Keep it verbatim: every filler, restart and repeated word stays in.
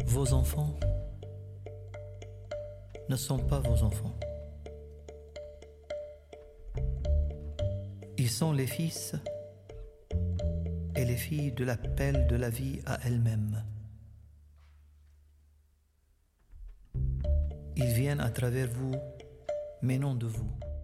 Vos enfants ne sont pas vos enfants. Ils sont les fils et les filles de l'appel de la vie à elle-même. Ils viennent à travers vous, mais non de vous.